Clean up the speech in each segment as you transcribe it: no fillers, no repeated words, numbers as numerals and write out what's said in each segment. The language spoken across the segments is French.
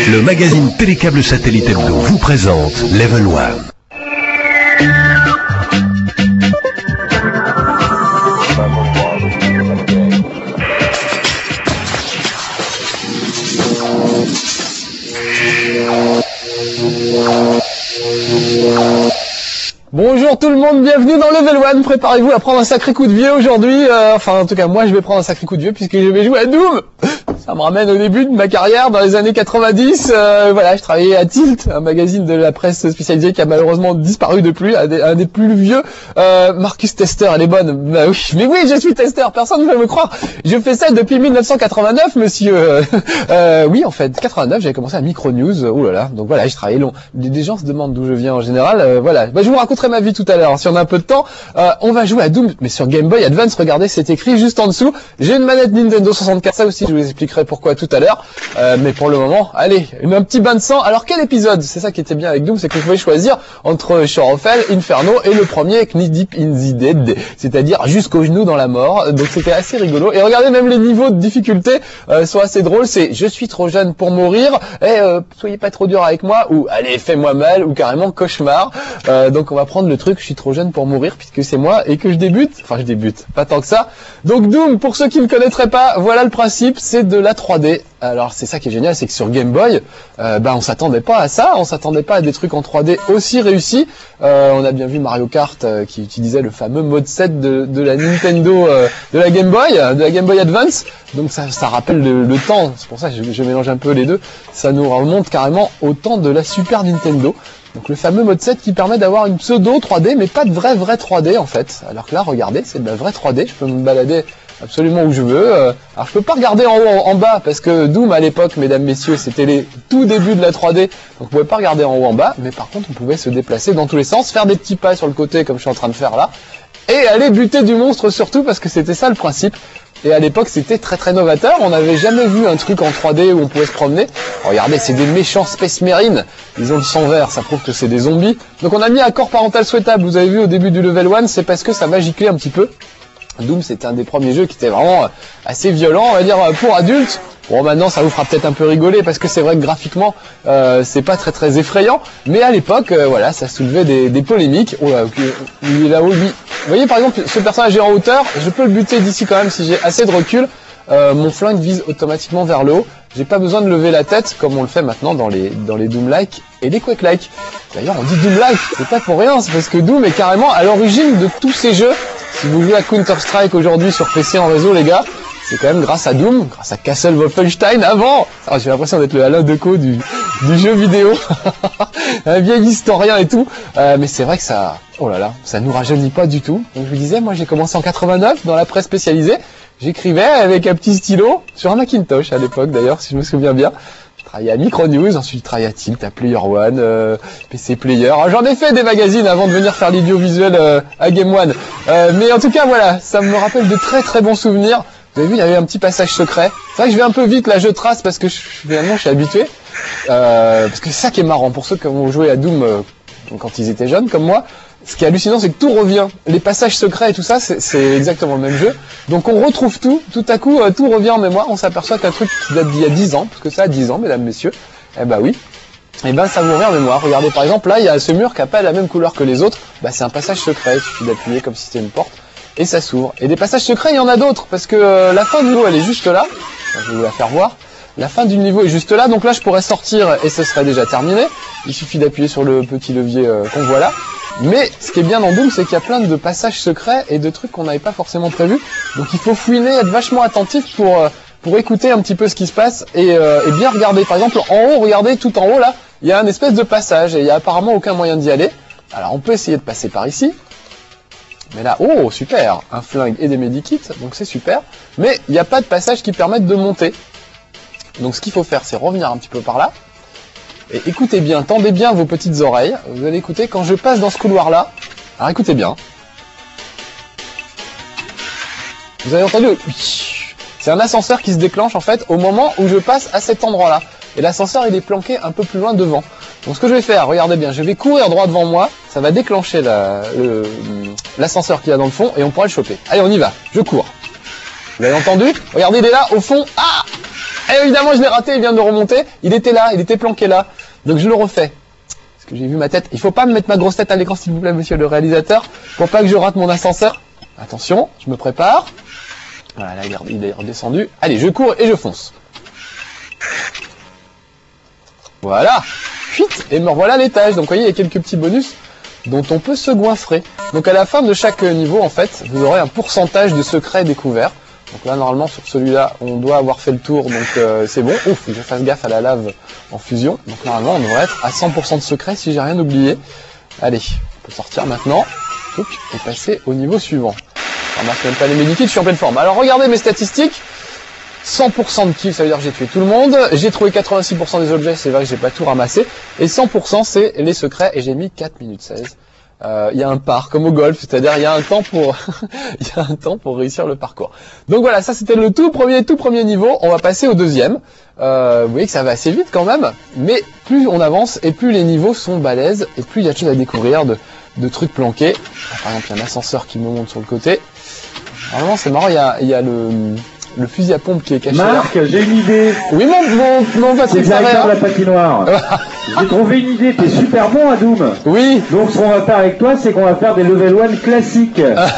Le magazine Télécable Satellite Hebdo vous présente Level 1. Bonjour tout le monde, bienvenue dans Level 1, préparez-vous à prendre un sacré coup de vieux aujourd'hui, enfin en tout cas moi je vais prendre un sacré coup de vieux puisque je vais jouer à Doom. Ça me ramène au début de ma carrière dans les années 90, voilà, je travaillais à Tilt, un magazine de la presse spécialisée qui a malheureusement disparu depuis, un des plus vieux. Marcus Tester, elle est bonne, bah oui, mais oui je suis Tester, personne ne veut me croire, je fais ça depuis 1989 monsieur, oui en fait, 89 j'avais commencé à Micronews, oh là là, donc voilà, je travaillais long, des gens se demandent d'où je viens en général, voilà, bah, je vous raconterai ma vie tout à l'heure, si on a un peu de temps, on va jouer à Doom, mais sur Game Boy Advance, regardez c'est écrit juste en dessous, j'ai une manette Nintendo 64, ça aussi je vous expliquerai pourquoi tout à l'heure, mais pour le moment, allez, un petit bain de sang. Alors quel épisode? C'est ça qui était bien avec Doom, c'est que vous pouvez choisir entre Shore of Hell, Inferno et le premier Knee Deep in the Dead, c'est-à-dire jusqu'au genou dans la mort, donc c'était assez rigolo, et regardez même les niveaux de difficulté sont assez drôles, c'est je suis trop jeune pour mourir, et soyez pas trop dur avec moi, ou allez fais-moi mal, ou carrément cauchemar, donc on va prendre le truc je suis trop jeune pour mourir, puisque c'est moi, et que je débute, pas tant que ça, donc Doom, pour ceux qui ne connaîtraient pas, voilà le principe, c'est de la 3D. Alors c'est ça qui est génial, c'est que sur Game Boy, on s'attendait pas à ça, on s'attendait pas à des trucs en 3D aussi réussis. On a bien vu Mario Kart qui utilisait le fameux mode 7 de la Nintendo, de la Game Boy Advance. Donc ça rappelle le temps, c'est pour ça que je mélange un peu les deux. Ça nous remonte carrément au temps de la Super Nintendo. Donc le fameux mode 7 qui permet d'avoir une pseudo 3D, mais pas de vraie 3D en fait. Alors que là, regardez, c'est de la vraie 3D, je peux me balader absolument où je veux. Alors je peux pas regarder en haut, en bas, parce que Doom à l'époque, mesdames, messieurs, c'était les tout débuts de la 3D, donc on pouvait pas regarder en haut, en bas, mais par contre on pouvait se déplacer dans tous les sens, faire des petits pas sur le côté comme je suis en train de faire là, et aller buter du monstre surtout, parce que c'était ça le principe. Et à l'époque c'était très novateur, on n'avait jamais vu un truc en 3D où on pouvait se promener. Regardez, c'est des méchants Space Marines, ils ont du sang vert, ça prouve que c'est des zombies. Donc on a mis accord parental souhaitable, vous avez vu au début du level 1, c'est parce que ça m'a giclé un petit peu. Doom c'était un des premiers jeux qui était vraiment assez violent, on va dire, pour adultes. Bon, maintenant ça vous fera peut-être un peu rigoler parce que c'est vrai que graphiquement c'est pas très effrayant, mais à l'époque voilà, ça soulevait des polémiques. Oh là, il est là-haut lui. Vous voyez par exemple ce personnage est en hauteur, je peux le buter d'ici quand même si j'ai assez de recul. Mon flingue vise automatiquement vers le haut. J'ai pas besoin de lever la tête comme on le fait maintenant dans les Doom-like et les Quake-like. D'ailleurs on dit Doom-like, c'est pas pour rien, c'est parce que Doom est carrément à l'origine de tous ces jeux. Si vous jouez à Counter-Strike aujourd'hui sur PC en réseau les gars, c'est quand même grâce à Doom, grâce à Castle Wolfenstein avant. Ah, j'ai l'impression d'être le Alain Decaux du jeu vidéo. Un vieil historien et tout. Mais c'est vrai que ça, oh là là, ça nous rajeunit pas du tout. Donc je vous disais, moi j'ai commencé en 89 dans la presse spécialisée. J'écrivais avec un petit stylo sur un Macintosh à l'époque d'ailleurs, si je me souviens bien. Je travaillais à Micronews, ensuite je travaillais à Tilt, à Player One, PC Player. Alors, j'en ai fait des magazines avant de venir faire l'audiovisuel à Game One. Mais en tout cas voilà, ça me rappelle de très bons souvenirs. Vous avez vu, il y avait un petit passage secret. C'est vrai que je vais un peu vite, là je trace parce que finalement je suis habitué. Parce que c'est ça qui est marrant pour ceux qui ont joué à Doom quand ils étaient jeunes comme moi. Ce qui est hallucinant, c'est que tout revient. Les passages secrets et tout ça, c'est exactement le même jeu. Donc on retrouve tout à coup, tout revient en mémoire. On s'aperçoit qu'un truc qui date d'il y a 10 ans, parce que ça a 10 ans, mesdames, messieurs, eh ben oui, eh ben ça vous revient en mémoire. Regardez par exemple, là il y a ce mur qui n'a pas la même couleur que les autres, bah c'est un passage secret, il suffit d'appuyer comme si c'était une porte, et ça s'ouvre. Et des passages secrets, il y en a d'autres, parce que la fin du niveau, elle est juste là. Je vais vous la faire voir. La fin du niveau est juste là, donc là je pourrais sortir et ce serait déjà terminé. Il suffit d'appuyer sur le petit levier qu'on voit là. Mais ce qui est bien dans Doom, c'est qu'il y a plein de passages secrets et de trucs qu'on n'avait pas forcément prévus. Donc il faut fouiner, être vachement attentif pour écouter un petit peu ce qui se passe et bien regarder. Par exemple, en haut, regardez, tout en haut là, il y a un espèce de passage et il n'y a apparemment aucun moyen d'y aller. Alors on peut essayer de passer par ici. Mais là, oh super, un flingue et des medikits, donc c'est super. Mais il n'y a pas de passage qui permette de monter. Donc ce qu'il faut faire, c'est revenir un petit peu par là. Et écoutez bien, tendez bien vos petites oreilles. Vous allez écouter quand je passe dans ce couloir-là. Alors écoutez bien. Vous avez entendu? C'est un ascenseur qui se déclenche en fait au moment où je passe à cet endroit-là. Et l'ascenseur il est planqué un peu plus loin devant. Donc ce que je vais faire, regardez bien, je vais courir droit devant moi. Ça va déclencher l'ascenseur qu'il y a dans le fond et on pourra le choper. Allez, on y va, je cours. Vous avez entendu? Regardez, il est là, au fond. Ah! Et évidemment, je l'ai raté, il vient de remonter. Il était là, il était planqué là. Donc je le refais. Parce que j'ai vu ma tête. Il faut pas me mettre ma grosse tête à l'écran, s'il vous plaît, monsieur le réalisateur, pour pas que je rate mon ascenseur. Attention, je me prépare. Voilà, là, il est redescendu. Allez, je cours et je fonce. Voilà. Fuite. Et me revoilà à l'étage. Donc, vous voyez, il y a quelques petits bonus dont on peut se goinfrer. Donc, à la fin de chaque niveau, en fait, vous aurez un pourcentage de secrets découverts. Donc là, normalement, sur celui-là, on doit avoir fait le tour, donc c'est bon. Ouf, faut que je fasse gaffe à la lave en fusion. Donc normalement, on devrait être à 100% de secret si j'ai rien oublié. Allez, on peut sortir maintenant. Et passer au niveau suivant. Je ramasse même pas les medikits, je suis en pleine forme. Alors regardez mes statistiques. 100% de kills, ça veut dire que j'ai tué tout le monde. J'ai trouvé 86% des objets, c'est vrai que j'ai pas tout ramassé. Et 100% c'est les secrets, et j'ai mis 4 minutes 16. Il y a un par, comme au golf, c'est-à-dire il y a un temps pour il y a un temps pour réussir le parcours. Donc voilà, ça c'était le tout premier niveau. On va passer au deuxième. Vous voyez que ça va assez vite quand même, mais plus on avance et plus les niveaux sont balèzes et plus il y a de choses à découvrir, de trucs planqués. Par exemple, il y a un ascenseur qui me monte sur le côté. Normalement, c'est marrant, il y a le fusil à pompe qui est caché. Marc, j'ai une idée. Oui, mon Patrick, c'est directeur de la patinoire. J'ai trouvé une idée, t'es super bon à Doom. Oui. Donc ce qu'on va faire avec toi, c'est qu'on va faire des level 1 classiques.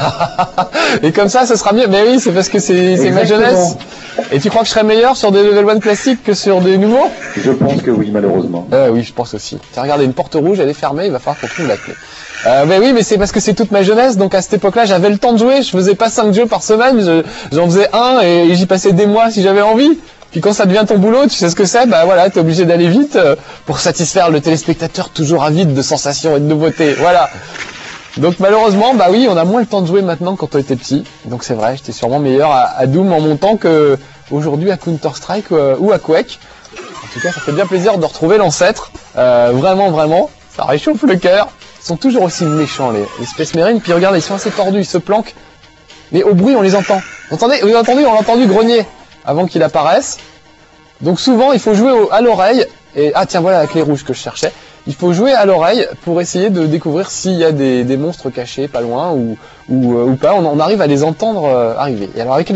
Et comme ça sera mieux. Mais oui, c'est parce que c'est ma jeunesse. Et tu crois que je serais meilleur sur des level 1 classiques que sur des nouveaux? Je pense que oui, malheureusement. Oui, je pense aussi. Tiens, regardez, une porte rouge, elle est fermée, il va falloir qu'on trouve la clé. Ben oui, mais c'est parce que c'est toute ma jeunesse, donc à cette époque-là, j'avais le temps de jouer, je faisais pas 5 jeux par semaine, j'en faisais un et j'y passais des mois si j'avais envie. Puis quand ça devient ton boulot, tu sais ce que c'est, bah voilà, t'es obligé d'aller vite pour satisfaire le téléspectateur toujours avide de sensations et de nouveautés, voilà. Donc malheureusement, bah oui, on a moins le temps de jouer maintenant quand on était petit, donc c'est vrai, j'étais sûrement meilleur à Doom en montant que aujourd'hui à Counter-Strike ou à Quake. En tout cas, ça fait bien plaisir de retrouver l'ancêtre, vraiment, ça réchauffe le cœur. Ils sont toujours aussi méchants les Space Marines, puis regardez, ils sont assez tordus, ils se planquent, mais au bruit on les entend. Vous entendez, on l'a entendu grogner avant qu'il apparaisse. Donc souvent il faut jouer à l'oreille, et ah tiens voilà la clé rouge que je cherchais. Il faut jouer à l'oreille pour essayer de découvrir s'il y a des monstres cachés pas loin ou pas. On arrive à les entendre arriver. Et alors avec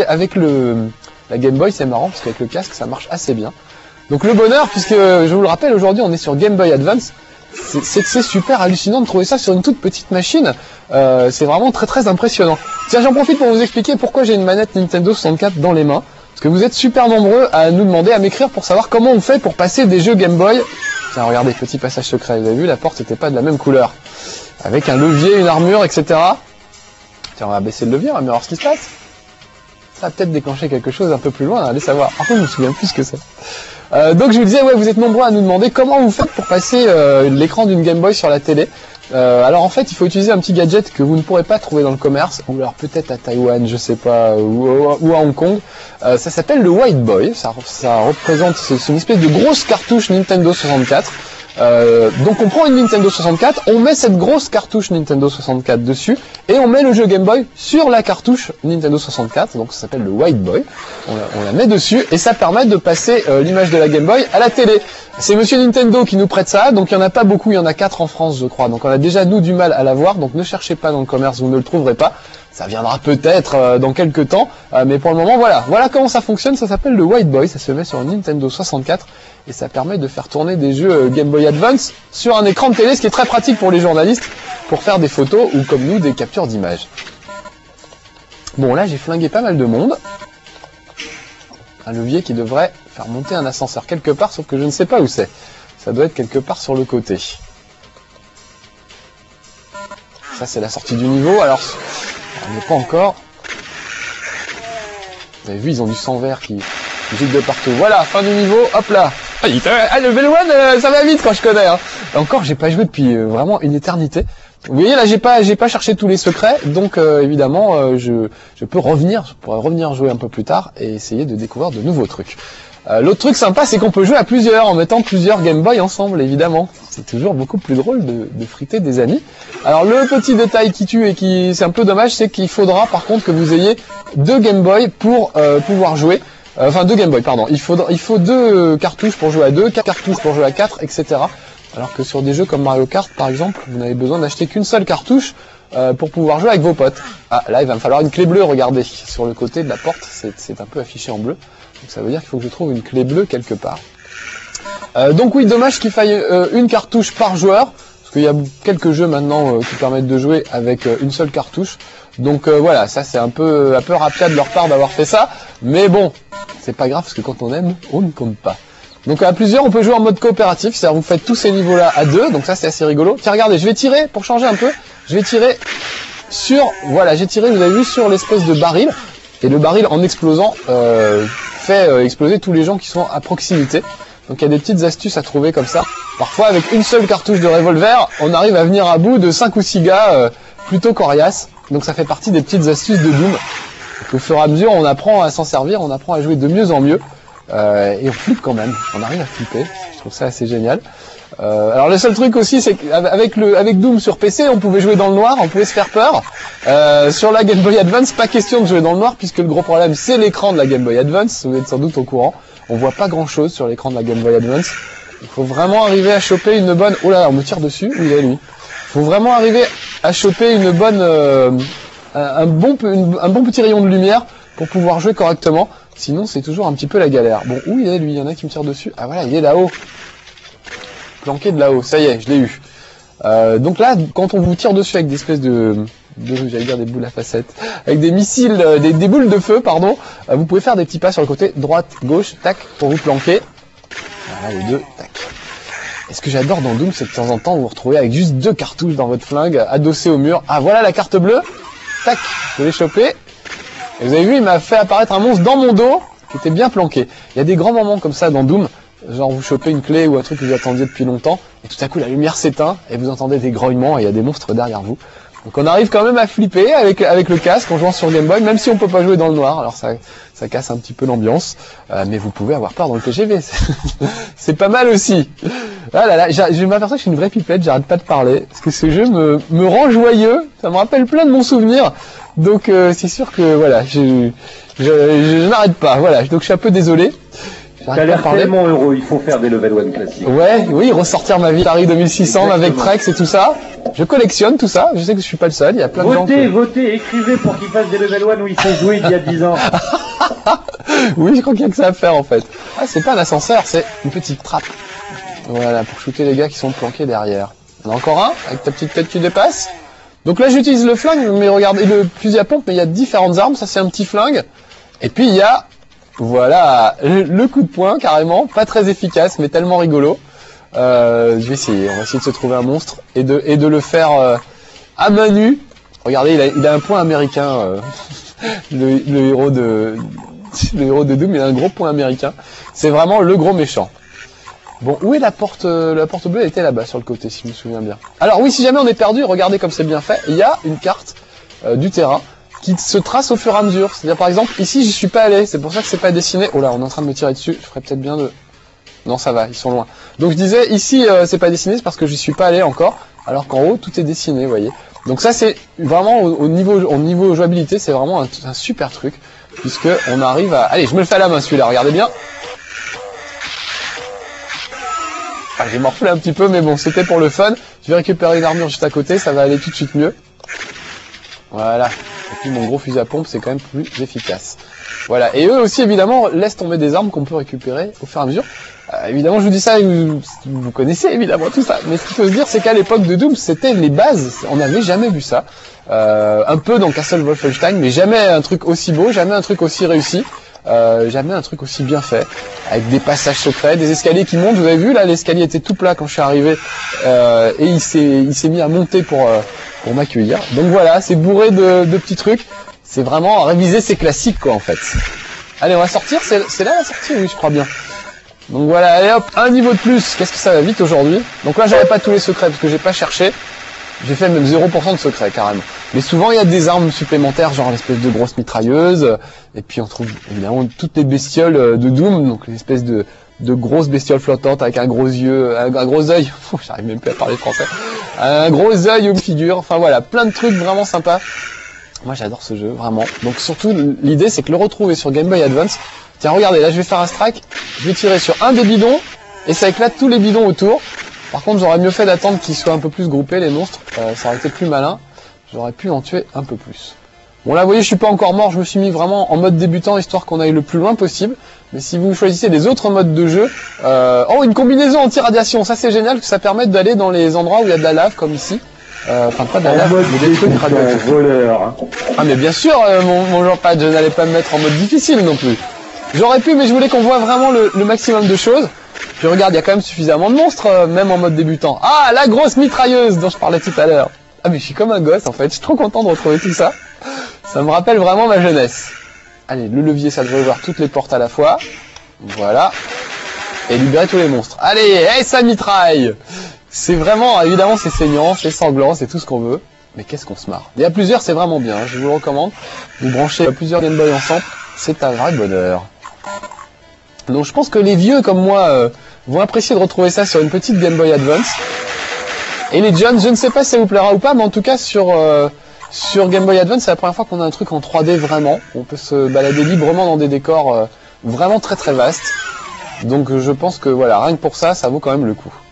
la Game Boy c'est marrant parce qu'avec le casque ça marche assez bien. Donc le bonheur, puisque je vous le rappelle aujourd'hui on est sur Game Boy Advance. C'est super hallucinant de trouver ça sur une toute petite machine. C'est vraiment très impressionnant. Tiens, j'en profite pour vous expliquer pourquoi j'ai une manette Nintendo 64 dans les mains. Parce que vous êtes super nombreux à nous demander, à m'écrire pour savoir comment on fait pour passer des jeux Game Boy. Tiens, regardez, petit passage secret. Vous avez vu, la porte n'était pas de la même couleur. Avec un levier, une armure, etc. Tiens, on va baisser le levier, on va voir ce qui se passe. Ça va peut-être déclencher quelque chose un peu plus loin, allez savoir. Par contre, je me souviens plus ce que c'est. Donc je vous disais, ouais, vous êtes nombreux à nous demander comment vous faites pour passer l'écran d'une Game Boy sur la télé. Alors en fait, il faut utiliser un petit gadget que vous ne pourrez pas trouver dans le commerce, ou alors peut-être à Taïwan, je sais pas, ou à Hong Kong. Ça s'appelle le White Boy. Ça représente, c'est une espèce de grosse cartouche Nintendo 64. Donc on prend une Nintendo 64, on met cette grosse cartouche Nintendo 64 dessus et on met le jeu Game Boy sur la cartouche Nintendo 64, donc ça s'appelle le White Boy. On la met dessus et ça permet de passer l'image de la Game Boy à la télé. C'est Monsieur Nintendo qui nous prête ça, donc il n'y en a pas beaucoup, il y en a 4 en France je crois, donc on a déjà nous du mal à l'avoir, donc ne cherchez pas dans le commerce, vous ne le trouverez pas. Ça viendra peut-être dans quelques temps, mais pour le moment voilà comment ça fonctionne, ça s'appelle le White Boy, ça se met sur une Nintendo 64 et ça permet de faire tourner des jeux Game Boy Advance sur un écran de télé, ce qui est très pratique pour les journalistes pour faire des photos ou comme nous des captures d'images. Bon là j'ai flingué pas mal de monde, un levier qui devrait faire monter un ascenseur quelque part, sauf que je ne sais pas où c'est, ça doit être quelque part sur le côté. Ça c'est la sortie du niveau, alors on n'est pas encore. Vous avez vu, ils ont du sang vert qui gicle de partout. Voilà, fin du niveau, hop là. Ah, le level 1, ça va vite quand je connais. Hein. Encore, j'ai pas joué depuis vraiment une éternité. Vous voyez, là, j'ai pas cherché tous les secrets, donc évidemment, je pourrais revenir jouer un peu plus tard et essayer de découvrir de nouveaux trucs. L'autre truc sympa, c'est qu'on peut jouer à plusieurs, en mettant plusieurs Game Boy ensemble, évidemment. C'est toujours beaucoup plus drôle de friter des amis. Alors, le petit détail qui tue et qui, c'est un peu dommage, c'est qu'il faudra, par contre, que vous ayez 2 Game Boy pour pouvoir jouer. Enfin, 2 Game Boy, pardon. Il faut 2 cartouches pour jouer à 2, 4 cartouches pour jouer à 4, etc. Alors que sur des jeux comme Mario Kart, par exemple, vous n'avez besoin d'acheter qu'une seule cartouche pour pouvoir jouer avec vos potes. Ah, là, il va me falloir une clé bleue, regardez. Sur le côté de la porte, c'est un peu affiché en bleu. ça veut dire qu'il faut que je trouve une clé bleue quelque part. Donc oui, dommage qu'il faille une cartouche par joueur, parce qu'il y a quelques jeux maintenant qui permettent de jouer avec une seule cartouche. Donc voilà, ça c'est un peu rapide de leur part d'avoir fait ça, mais bon, c'est pas grave parce que quand on aime, on ne compte pas. Donc à plusieurs, on peut jouer en mode coopératif, c'est-à-dire vous faites tous ces niveaux-là à deux, donc ça c'est assez rigolo. Tiens, regardez, je vais tirer, pour changer un peu, je vais tirer sur, voilà, j'ai tiré, vous avez vu, sur l'espèce de baril, et le baril en explosant fait exploser tous les gens qui sont à proximité. Donc il y a des petites astuces à trouver comme ça. Parfois avec une seule cartouche de revolver, on arrive à venir à bout de 5 ou 6 gars plutôt coriaces. Donc ça fait partie des petites astuces de Doom. Donc, au fur et à mesure, on apprend à s'en servir, on apprend à jouer de mieux en mieux. Et on flippe quand même, on arrive à flipper. Je trouve ça assez génial. Alors le seul truc aussi, c'est qu'avec Doom sur PC, on pouvait jouer dans le noir, on pouvait se faire peur. Sur la Game Boy Advance, pas question de jouer dans le noir, puisque le gros problème, c'est l'écran de la Game Boy Advance. Vous êtes sans doute au courant. On voit pas grand chose sur l'écran de la Game Boy Advance. Il faut vraiment arriver à choper une bonne... Oh là, on me tire dessus. Où il est lui? Il faut vraiment arriver à choper une bonne, un bon petit rayon de lumière pour pouvoir jouer correctement. Sinon, c'est toujours un petit peu la galère. Bon, où il est lui? Il y en a qui me tirent dessus. Ah voilà, il est là-haut. Planqué de là-haut. Ça y est, je l'ai eu. Donc là, quand on vous tire dessus avec des espèces j'allais dire des boules à facettes, avec des missiles, des boules de feu, pardon, vous pouvez faire des petits pas sur le côté droite, gauche, tac, pour vous planquer. Voilà, les deux, tac. Et ce que j'adore dans Doom, c'est que de temps en temps, vous vous retrouvez avec juste 2 cartouches dans votre flingue, adossées au mur. Ah, voilà la carte bleue. Tac, je l'ai chopé. Et vous avez vu, il m'a fait apparaître un monstre dans mon dos, qui était bien planqué. Il y a des grands moments comme ça dans Doom, genre vous chopez une clé ou un truc que vous attendiez depuis longtemps, et tout à coup la lumière s'éteint, et vous entendez des grognements, et il y a des monstres derrière vous. Donc on arrive quand même à flipper avec le casque en jouant sur Game Boy, même si on peut pas jouer dans le noir, alors ça casse un petit peu l'ambiance, mais vous pouvez avoir peur dans le TGV, c'est pas mal aussi. Ah là là, je m'aperçois que je suis une vraie pipette, j'arrête pas de parler, parce que ce jeu me rend joyeux, ça me rappelle plein de bons souvenirs, donc c'est sûr que voilà, je n'arrête pas, voilà, donc je suis un peu désolé. T'as l'air tellement heureux, il faut faire des level 1 classiques. Ouais, oui, ressortir ma Atari 2600, ma Vectrex et tout ça. Je collectionne tout ça, je sais que je suis pas le seul, il y a plein de gens Votez, écrivez pour qu'ils fassent des level 1 où il faut jouer il y a 10 ans. Oui, je crois qu'il y a que ça à faire en fait. Ah, c'est pas un ascenseur, c'est une petite trappe. Voilà, pour shooter les gars qui sont planqués derrière. On a encore un, avec ta petite tête qui dépasse. Donc là, j'utilise le flingue, mais regardez, le fusil à pompe, mais il y a différentes armes, ça c'est un petit flingue. Et puis il y a... Voilà, le coup de poing, carrément, pas très efficace, mais tellement rigolo. Je vais essayer, on va essayer de se trouver un monstre et de le faire à main nue. Regardez, il a un point américain, le héros de Doom, il a un gros point américain. C'est vraiment le gros méchant. Bon, où est la porte bleue? Elle était là-bas, sur le côté, si je me souviens bien. Alors oui, si jamais on est perdu, regardez comme c'est bien fait, il y a une carte du terrain qui se trace au fur et à mesure. C'est-à-dire, par exemple, ici, j'y suis pas allé, c'est pour ça que c'est pas dessiné. Oh là, on est en train de me tirer dessus, je ferais peut-être bien de... Non, ça va, ils sont loin. Donc je disais, ici, c'est pas dessiné, c'est parce que j'y suis pas allé encore, alors qu'en haut, tout est dessiné, vous voyez. Donc ça, c'est vraiment, au niveau jouabilité, c'est vraiment un super truc, puisque on arrive à... Allez, je me le fais à la main, celui-là, regardez bien. Ah, j'ai morflé un petit peu, mais bon, c'était pour le fun. Je vais récupérer une armure juste à côté, ça va aller tout de suite mieux. Voilà. Et puis mon gros fusil à pompe, c'est quand même plus efficace. Voilà. Et eux aussi, évidemment, laissent tomber des armes qu'on peut récupérer au fur et à mesure. Évidemment, je vous dis ça, vous connaissez évidemment tout ça. Mais ce qu'il faut se dire, c'est qu'à l'époque de Doom, c'était les bases. On n'avait jamais vu ça. Un peu dans Castle Wolfenstein, mais jamais un truc aussi beau, jamais un truc aussi réussi. Jamais un truc aussi bien fait, avec des passages secrets, des escaliers qui montent. Vous avez vu là, l'escalier était tout plat quand je suis arrivé, et il s'est mis à monter pour m'accueillir. Donc voilà, c'est bourré de petits trucs. C'est vraiment réviser ses classiques quoi en fait. Allez, on va sortir. C'est là la sortie, oui, je crois bien. Donc voilà, allez hop, un niveau de plus. Qu'est-ce que ça va vite aujourd'hui. Donc là, j'avais pas tous les secrets parce que j'ai pas cherché. J'ai fait même 0% de secret carrément. Mais souvent il y a des armes supplémentaires, genre l'espèce de grosse mitrailleuse, et puis on trouve évidemment toutes les bestioles de Doom, donc l'espèce de grosses bestioles flottantes avec un gros œil, j'arrive même plus à parler français, un gros œil aux figures, enfin voilà, plein de trucs vraiment sympas. Moi j'adore ce jeu, vraiment. Donc surtout l'idée c'est que le retrouver sur Game Boy Advance. Tiens regardez, là je vais faire un strike, je vais tirer sur un des bidons, et ça éclate tous les bidons autour. Par contre, j'aurais mieux fait d'attendre qu'ils soient un peu plus groupés, les monstres. Ça aurait été plus malin. J'aurais pu en tuer un peu plus. Bon, là, vous voyez, je suis pas encore mort. Je me suis mis vraiment en mode débutant, histoire qu'on aille le plus loin possible. Mais si vous choisissez des autres modes de jeu, oh, une combinaison anti-radiation, ça c'est génial, que ça permet d'aller dans les endroits où il y a de la lave, comme ici. Enfin, pas de la lave, mais des trucs radioactifs. Voleur. Ah, mais bien sûr, mon Jean-Pad, je n'allais pas me mettre en mode difficile non plus. J'aurais pu, mais je voulais qu'on voit vraiment le maximum de choses. Puis regarde, il y a quand même suffisamment de monstres, même en mode débutant. Ah, la grosse mitrailleuse dont je parlais tout à l'heure. Ah, mais je suis comme un gosse, en fait. Je suis trop content de retrouver tout ça. Ça me rappelle vraiment ma jeunesse. Allez, le levier, ça devrait ouvrir toutes les portes à la fois. Voilà. Et libérer tous les monstres. Allez, hey, ça mitraille! C'est vraiment, évidemment, c'est saignant, c'est sanglant, c'est tout ce qu'on veut. Mais qu'est-ce qu'on se marre. Il y a plusieurs, c'est vraiment bien, je vous le recommande. Vous branchez plusieurs Game Boy ensemble, c'est un vrai bonheur. Donc je pense que les vieux comme moi vont apprécier de retrouver ça sur une petite Game Boy Advance. Et les jeunes, je ne sais pas si ça vous plaira ou pas, mais en tout cas sur Game Boy Advance, c'est la première fois qu'on a un truc en 3D vraiment. On peut se balader librement dans des décors vraiment très très vastes. Donc je pense que voilà, rien que pour ça, ça vaut quand même le coup.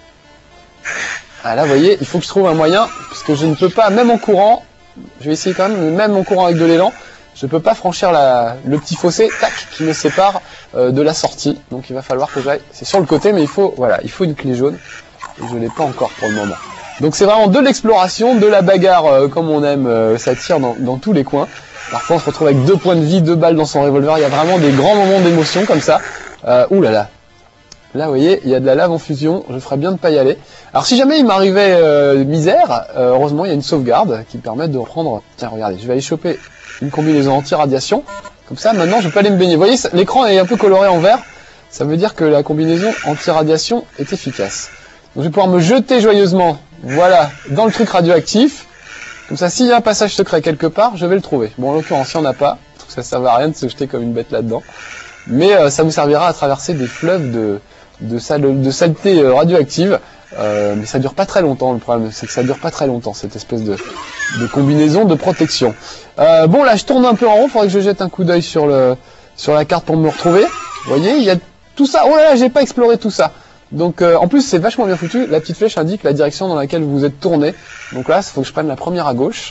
Ah là, vous voyez, il faut que je trouve un moyen, puisque je ne peux pas, même en courant, je vais essayer quand même en courant avec de l'élan, je ne peux pas franchir le petit fossé, tac, qui me sépare de la sortie. Donc il va falloir que j'aille, c'est sur le côté, mais il faut une clé jaune, et je ne l'ai pas encore pour le moment. Donc c'est vraiment de l'exploration, de la bagarre, comme on aime, ça tire dans tous les coins. Parfois on se retrouve avec 2 points de vie, 2 balles dans son revolver, il y a vraiment des grands moments d'émotion comme ça. Ouh là là. Là, vous voyez, il y a de la lave en fusion, je ferais bien de pas y aller. Alors si jamais il m'arrivait misère, heureusement il y a une sauvegarde qui permet de reprendre... Tiens, regardez, je vais aller choper une combinaison anti-radiation. Comme ça, maintenant, je peux aller me baigner. Vous voyez, l'écran est un peu coloré en vert. Ça veut dire que la combinaison anti-radiation est efficace. Donc je vais pouvoir me jeter joyeusement, voilà, dans le truc radioactif. Comme ça, s'il y a un passage secret quelque part, je vais le trouver. Bon, en l'occurrence, il n'y en a pas. Ça ne sert à rien de se jeter comme une bête là-dedans. Mais ça vous servira à traverser des fleuves de saleté radioactive, mais ça dure pas très longtemps. Le problème, c'est que ça dure pas très longtemps, cette espèce de combinaison de protection. Bon, là, je tourne un peu en rond, faudrait que je jette un coup d'œil sur la carte pour me retrouver. Vous voyez, il y a tout ça. Oh là là, j'ai pas exploré tout ça. Donc, en plus, c'est vachement bien foutu. La petite flèche indique la direction dans laquelle vous êtes tourné. Donc là, il faut que je prenne la première à gauche,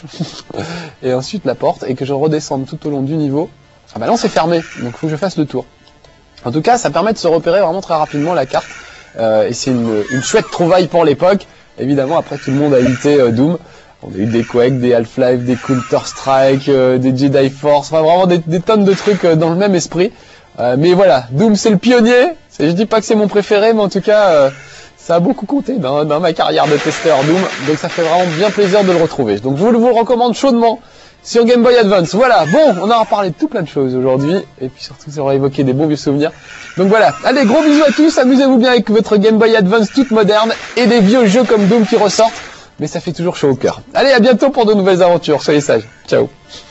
et ensuite la porte, et que je redescende tout au long du niveau. Ah bah non, c'est fermé, donc il faut que je fasse le tour. En tout cas, ça permet de se repérer vraiment très rapidement la carte, et c'est une chouette trouvaille pour l'époque. Évidemment, après tout le monde a imité Doom. On a eu des Quake, des Half-Life, des Counter-Strike, des Jedi Force, enfin vraiment des tonnes de trucs dans le même esprit. Mais voilà, Doom c'est le pionnier. Je dis pas que c'est mon préféré, mais en tout cas, ça a beaucoup compté dans ma carrière de testeur Doom. Donc ça fait vraiment bien plaisir de le retrouver. Donc je vous le recommande chaudement sur Game Boy Advance. Voilà, bon, on aura parlé de tout plein de choses aujourd'hui, et puis surtout ça aura évoqué des bons vieux souvenirs. Donc voilà, allez, gros bisous à tous, amusez-vous bien avec votre Game Boy Advance toute moderne, et des vieux jeux comme Doom qui ressortent, mais ça fait toujours chaud au cœur. Allez, à bientôt pour de nouvelles aventures, soyez sages, ciao.